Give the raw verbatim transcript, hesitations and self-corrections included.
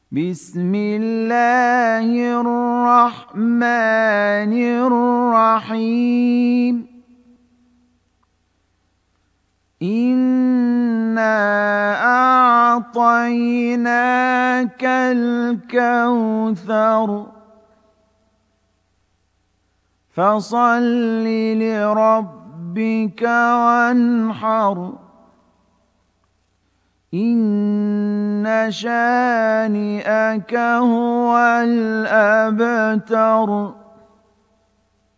بسم الله الرحمن الرحيم إنا أعطيناك الكوثر فصل لربك وانحر إن شانئك هو الأبتر.